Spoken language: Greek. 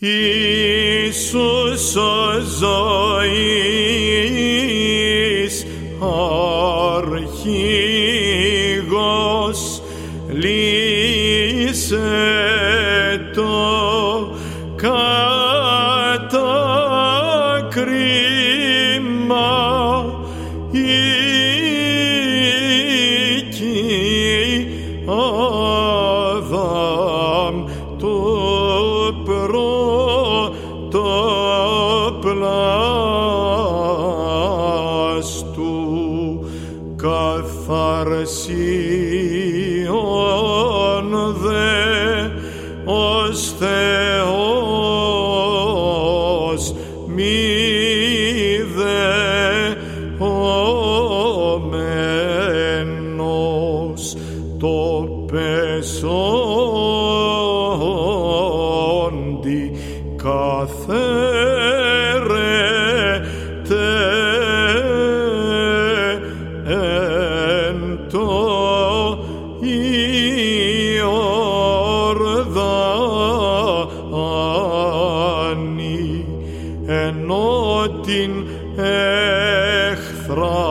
Ιησούς ο ζωής αρχηγός, λύσε το κατακρίμα, οίκη Άδαμ το πρωτοπλάστου, καθαρσίων δε ως Θεός μη δεόμενος, το πεσόντι καθαίρεται εν το Ιορδάνη, ενώ την εχθρά